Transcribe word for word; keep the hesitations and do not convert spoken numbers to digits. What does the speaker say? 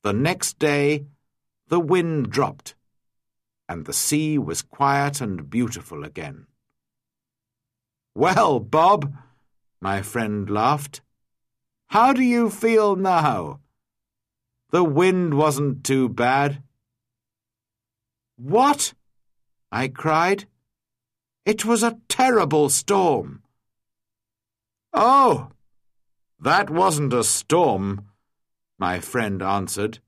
The next day, the wind dropped, and the sea was quiet and beautiful again. "Well, Bob," my friend laughed, "how do you feel now? The wind wasn't too bad." "What?" I cried. "It was a terrible storm." "Oh, that wasn't a storm," my friend answered.